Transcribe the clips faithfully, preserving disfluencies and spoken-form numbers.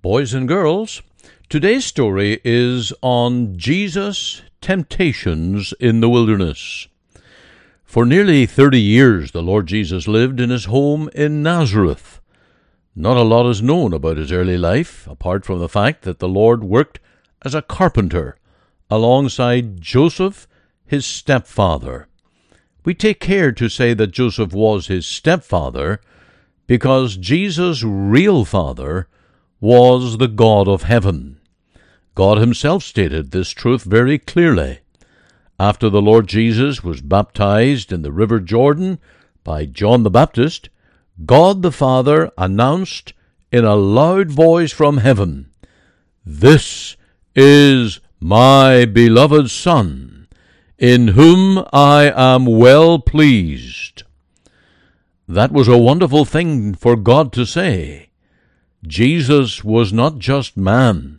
Boys and girls, today's story is on Jesus' temptations in the wilderness. For nearly thirty years, the Lord Jesus lived in his home in Nazareth. Not a lot is known about his early life, apart from the fact that the Lord worked as a carpenter alongside Joseph, his stepfather. We take care to say that Joseph was his stepfather because Jesus' real father was the God of heaven. God himself stated this truth very clearly. After the Lord Jesus was baptized in the river Jordan by John the Baptist, God the Father announced in a loud voice from heaven, "This is my beloved Son, in whom I am well pleased." That was a wonderful thing for God to say. Jesus was not just man.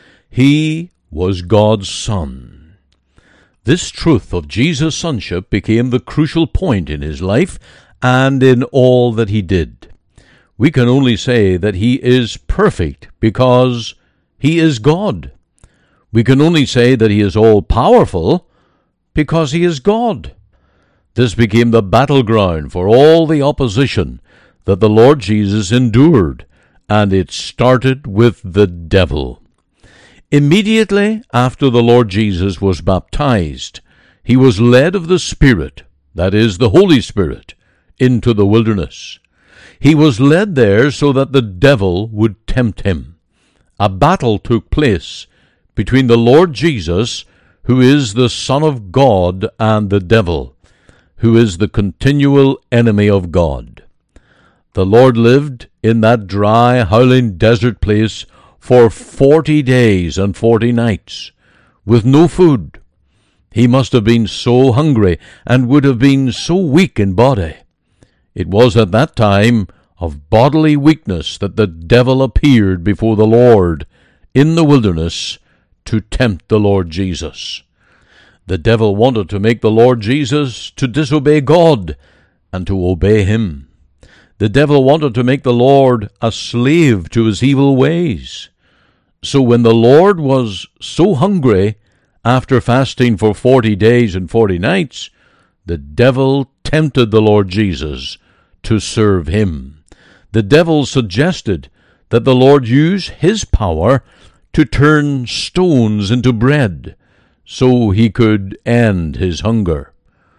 He was God's Son. This truth of Jesus' sonship became the crucial point in his life and in all that he did. We can only say that he is perfect because he is God. We can only say that he is all-powerful because he is God. This became the battleground for all the opposition that the Lord Jesus endured, and it started with the devil. Immediately after the Lord Jesus was baptized, he was led of the Spirit, that is, the Holy Spirit, into the wilderness. He was led there so that the devil would tempt him. A battle took place between the Lord Jesus, who is the Son of God, and the devil, who is the continual enemy of God. The Lord lived in that dry, howling desert place for forty days and forty nights, with no food. He must have been so hungry and would have been so weak in body. It was at that time of bodily weakness that the devil appeared before the Lord in the wilderness to tempt the Lord Jesus. The devil wanted to make the Lord Jesus to disobey God and to obey him. The devil wanted to make the Lord a slave to his evil ways. So when the Lord was so hungry after fasting for forty days and forty nights, the devil tempted the Lord Jesus to serve him. The devil suggested that the Lord use his power to turn stones into bread so he could end his hunger.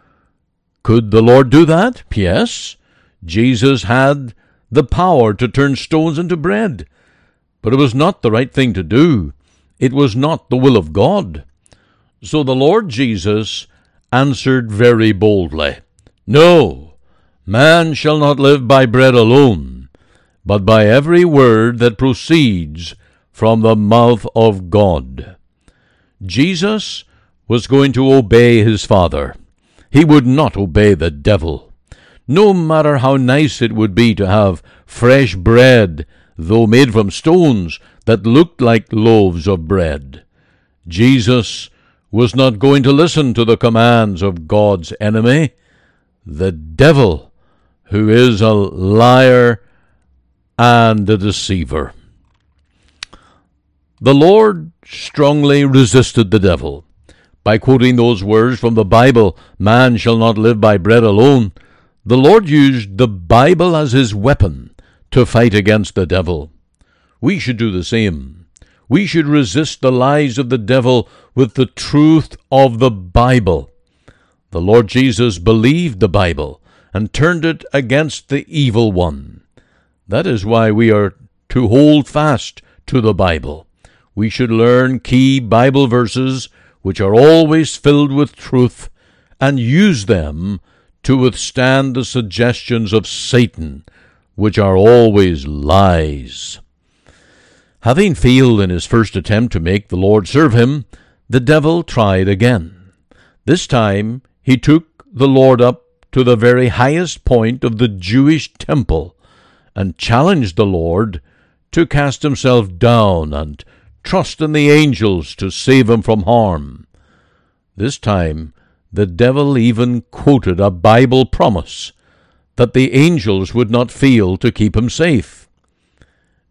Could the Lord do that? Yes. Jesus had the power to turn stones into bread, but it was not the right thing to do. It was not the will of God. So the Lord Jesus answered very boldly, "No, man shall not live by bread alone, but by every word that proceeds from the mouth of God." Jesus was going to obey his Father. He would not obey the devil. No matter how nice it would be to have fresh bread, though made from stones, that looked like loaves of bread, Jesus was not going to listen to the commands of God's enemy, the devil, who is a liar and a deceiver. The Lord strongly resisted the devil. By quoting those words from the Bible, "Man shall not live by bread alone," the Lord used the Bible as his weapon to fight against the devil. We should do the same. We should resist the lies of the devil with the truth of the Bible. The Lord Jesus believed the Bible and turned it against the evil one. That is why we are to hold fast to the Bible. We should learn key Bible verses which are always filled with truth and use them to withstand the suggestions of Satan, which are always lies. Having failed in his first attempt to make the Lord serve him, the devil tried again. This time he took the Lord up to the very highest point of the Jewish temple and challenged the Lord to cast himself down and trust in the angels to save him from harm. This time the devil even quoted a Bible promise that the angels would not fail to keep him safe.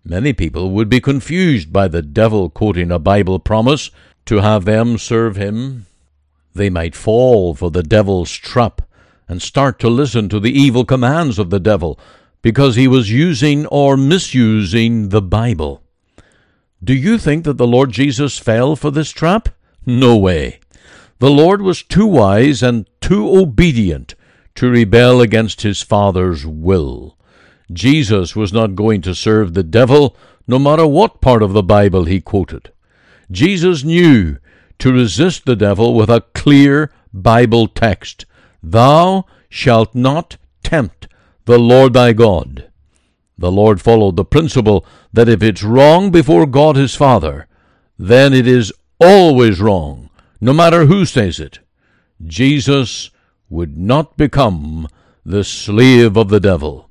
Many people would be confused by the devil quoting a Bible promise to have them serve him. They might fall for the devil's trap and start to listen to the evil commands of the devil because he was using or misusing the Bible. Do you think that the Lord Jesus fell for this trap? No way. The Lord was too wise and too obedient to rebel against his Father's will. Jesus was not going to serve the devil, no matter what part of the Bible he quoted. Jesus knew to resist the devil with a clear Bible text. Thou shalt not tempt the Lord thy God. The Lord followed the principle that if it's wrong before God his Father, then it is always wrong, no matter who says it. Jesus would not become the slave of the devil.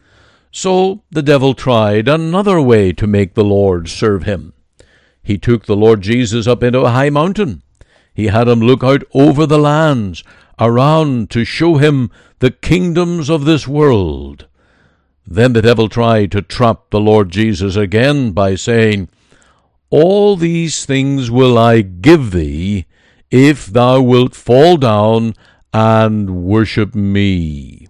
So the devil tried another way to make the Lord serve him. He took the Lord Jesus up into a high mountain. He had him look out over the lands around to show him the kingdoms of this world. Then the devil tried to trap the Lord Jesus again by saying, All these things will I give thee, if thou wilt fall down and worship me.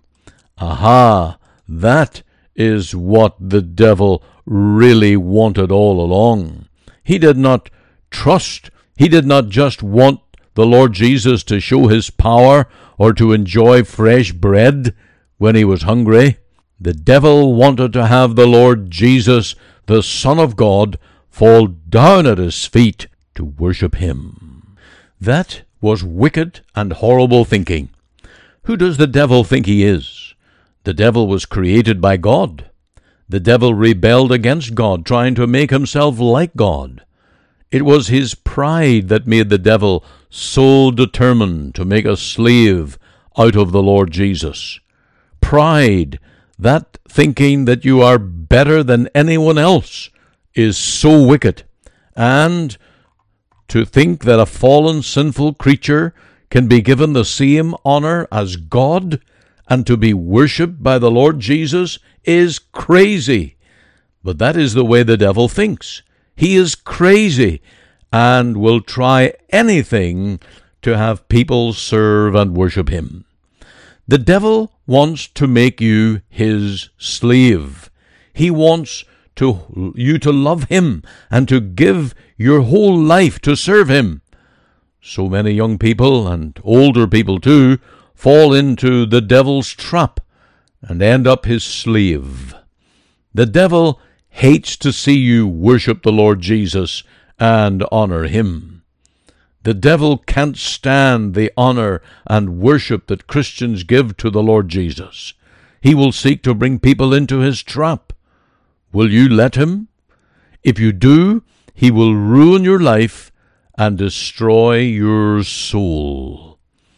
Aha! That is what the devil really wanted all along. He did not trust, he did not just want the Lord Jesus to show his power or to enjoy fresh bread when he was hungry. The devil wanted to have the Lord Jesus, the Son of God, fall down at his feet to worship him. That was wicked and horrible thinking. Who does the devil think he is? The devil was created by God. The devil rebelled against God, trying to make himself like God. It was his pride that made the devil so determined to make a slave out of the Lord Jesus. Pride, that thinking that you are better than anyone else, is so wicked. And to think that a fallen, sinful creature can be given the same honor as God and to be worshipped by the Lord Jesus is crazy. But that is the way the devil thinks. He is crazy and will try anything to have people serve and worship him. The devil wants to make you his slave. He wants to you to love him and to give your whole life to serve him. So many young people, and older people too, fall into the devil's trap and end up his slave. The devil hates to see you worship the Lord Jesus and honor him. The devil can't stand the honor and worship that Christians give to the Lord Jesus. He will seek to bring people into his trap. Will you let him? If you do, he will ruin your life and destroy your soul.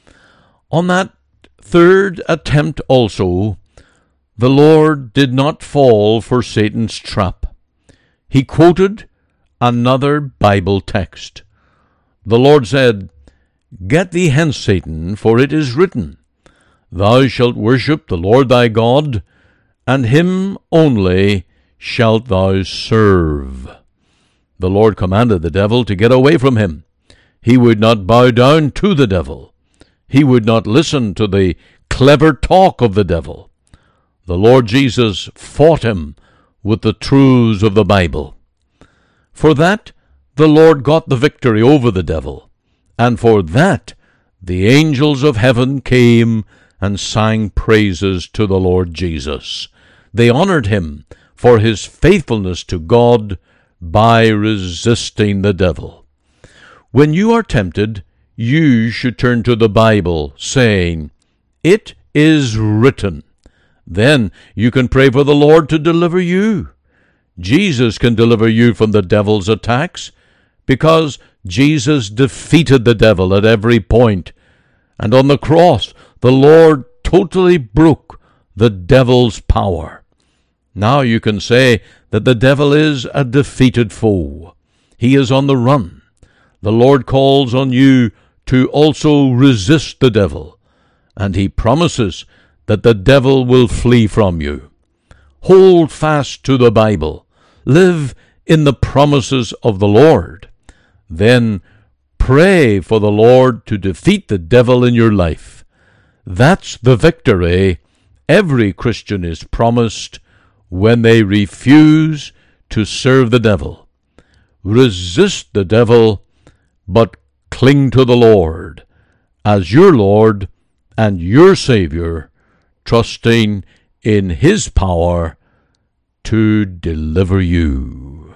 On that third attempt also, the Lord did not fall for Satan's trap. He quoted another Bible text. The Lord said, Get thee hence, Satan, for it is written, Thou shalt worship the Lord thy God, and him only shalt thou serve. The Lord commanded the devil to get away from him. He would not bow down to the devil. He would not listen to the clever talk of the devil. The Lord Jesus fought him with the truths of the Bible. For that, the Lord got the victory over the devil, and for that the angels of heaven came and sang praises to the Lord Jesus. They honored him for his faithfulness to God by resisting the devil. When you are tempted, you should turn to the Bible, saying, It is written. Then you can pray for the Lord to deliver you. Jesus can deliver you from the devil's attacks, because Jesus defeated the devil at every point, and on the cross the Lord totally broke the devil's power. Now you can say that the devil is a defeated foe. He is on the run. The Lord calls on you to also resist the devil, and he promises that the devil will flee from you. Hold fast to the Bible. live in the promises of the Lord. Then pray for the Lord to defeat the devil in your life. That's the victory every Christian is promised when they refuse to serve the devil. Resist the devil, but cling to the Lord as your Lord and your Savior, trusting in His power to deliver you.